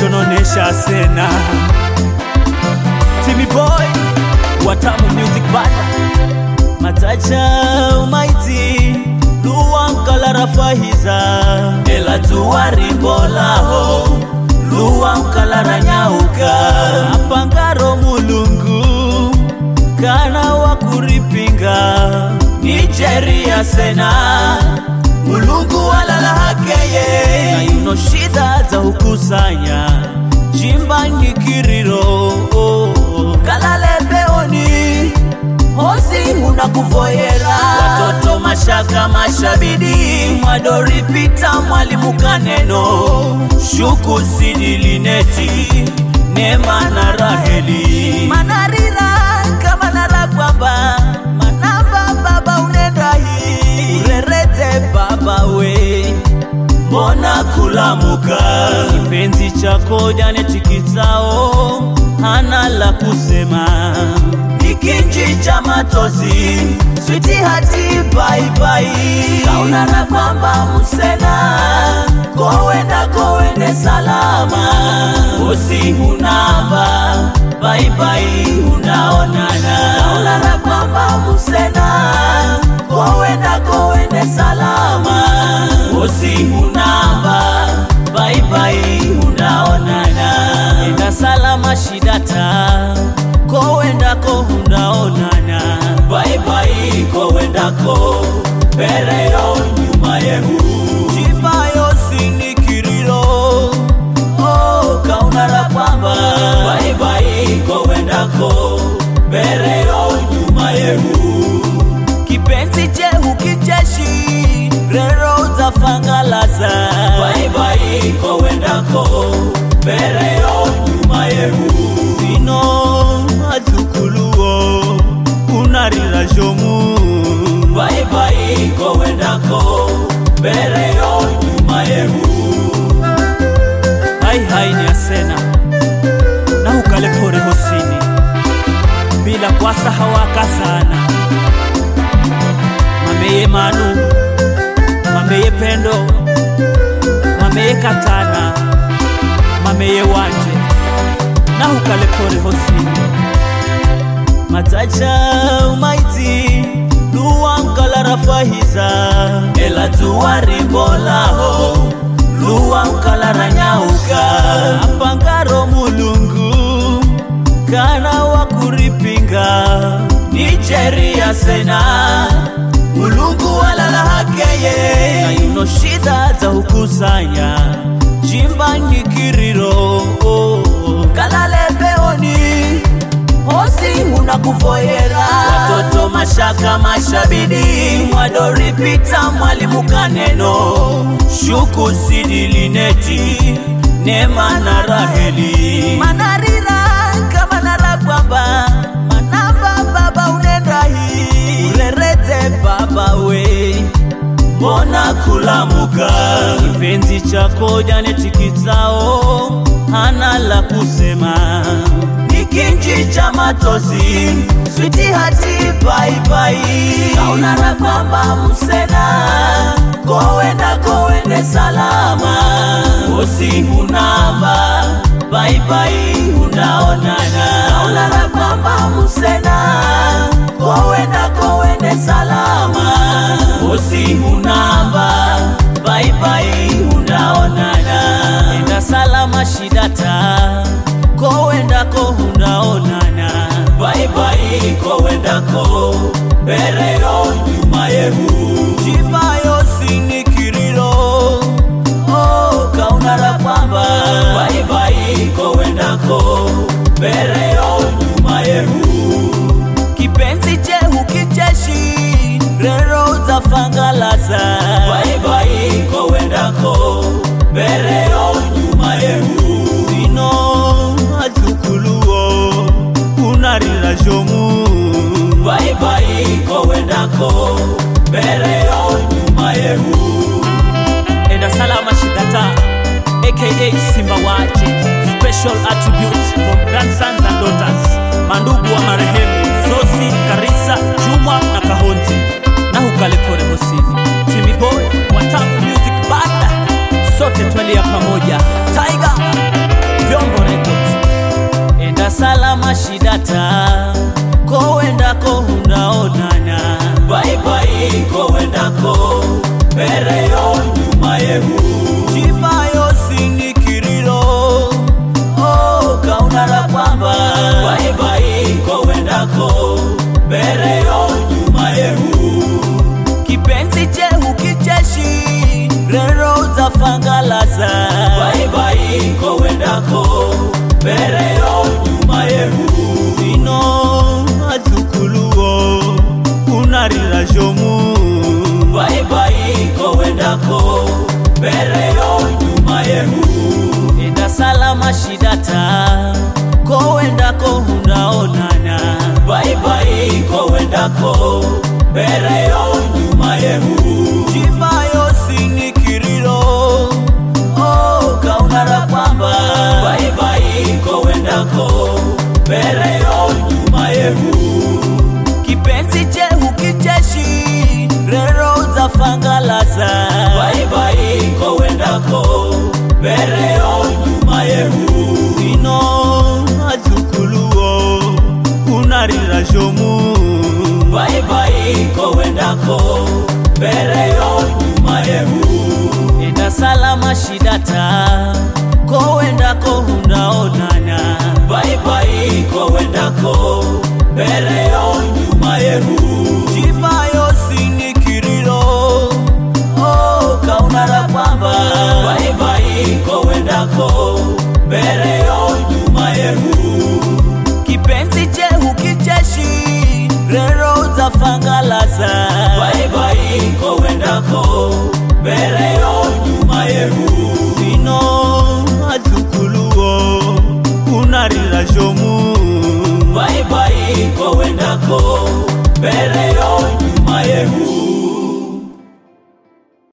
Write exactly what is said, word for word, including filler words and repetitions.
shononesha sena Timmy Boy Watamu Music Band Matacha umaiti Luwankala rafahiza Ela tuwari mbolaho Luwankala ranyauka Apangaro mulungu Kana wakuripinga Nigeria sena Mulungu walala hakeye Na yuno shida za ukusanya Jimba nikiriro Kalale peoni Hosi unakufoyera Watoto mashaka mashabidi Mwadori pita mwalimu kaneno Shuku sidilineti Nema na Raheli Manarira kama nala kwamba Manamba baba unedahi Urerete baba we Mbona kulamuka Kipenzi chako jane tikitao Hana la kusema Nikinji cha matozi Switi hati bye bye Kaunana kwamba musena Kowenda kowende salama Osi unamba Bye bye unaonana Kaunana kwamba musena Kowenda kowende salama Osi unamba Bye bye unaonana Enda salama shidata Kowenda ko unaonana Bye bye kowenda ko Pereo nyuma yehu Jibayo sinikirilo Oh kaunara kwamba Bye bye kowenda ko Pereo nyuma yehu Kipenzi chehu kicheshi Rero zafangalaza Bye bye kowenda ko Pereo nyuma yehu Sino azukuluo Unarira jomu Bye bye kowenda ko Pereo nyuma yehu Hai hai ni asena Na ukale pore hosini Bila kwasa hawaka sana Mameye manu Mameye pendo Mameye katana Mameye wanje Na ukale pore hosini Matacha umaiti Luwankala rafahiza Ela tuwari mbolaho Luwankala ranyauka Apangaro mulungu Kana wakuripinga Nigeria sena Mulungu walala hakeye Na yuno shida za ukusanya Jimba nikiriro Kalale peoni Hosi unakufoyera Watoto mashaka mashabidi Mwadori pita mwalimu kaneno Shuku sidilineti Nema na Raheli Manarira kama nala kwamba Manamba baba unedahi Urerete baba we Mbona kulamuka Kipenzi chako jane tikitao Hana la kusema Nikinji cha matozi Switi hati bye bye Kaunana kwamba musena Kowenda kowende salama Osi unamba Bye bye unaonana Kaunana kwamba musena Kowenda kowende salama Osi unamba Bye bye unaonana Enda salama shidata Kowenda ko unaonana Bye bye kowenda ko Pereo nyuma yehu Jibayo sinikirilo Oh kaunara kwamba Bye bye kowenda ko Pereo nyuma yehu Kipenzi chehu kicheshi Rero zafangalaza Bye bye kowenda ko Pereo nyuma yehu Sino azukuluo Unarira jomu Bye bye kowenda ko Pereo nyuma yehu Enda salama shidata aka Simba Wache Special attributes from grandsons and daughters Mandugu wa marehemu Zosi, Karisa, Juma na Kahonzi Na hukale pore hosini Timmy Boy, Watamu Music Band Sote twalia pamoja Tiger mashidata kowendako hundaonana. Bye bye kowendako mbere yo nyuma yehu chibayo sinikiriro oh kaunara kwamba. Bye bye kowendako mbere yo nyuma yehu kipenzi chehu kicheshi rero uzafangalaza. Bye bye kowendako mbere yo nyuma yehu sino azukuluo unarira jomu. Bye bye kowendako mbere yo nyuma yehu enda salama shidata kowendako hundaonana. Bye bye kowendako mbere yo nyuma yehu chibayo sinikiriro oh kaunara kwamba. Bye bye kowendako mbere yo nyuma yehu kipenzi chehu kicheshi rero uzafangalaza. Bye bye kowendako mbere yo nyuma yehu sino azukuluo unarira jomu. Bye bye kowendako mbere yo nyuma yehu enda salama shidata kowendako hundaonana. Bye bye kowendako mbere yo nyuma yehu chibayo sinikiriro oh kaunara kwamba. Bye bye kowendako mbere yo nyuma yehu kipenzi chehu kicheshi rero uzafangalaza. Bye bye kowendako mbere yo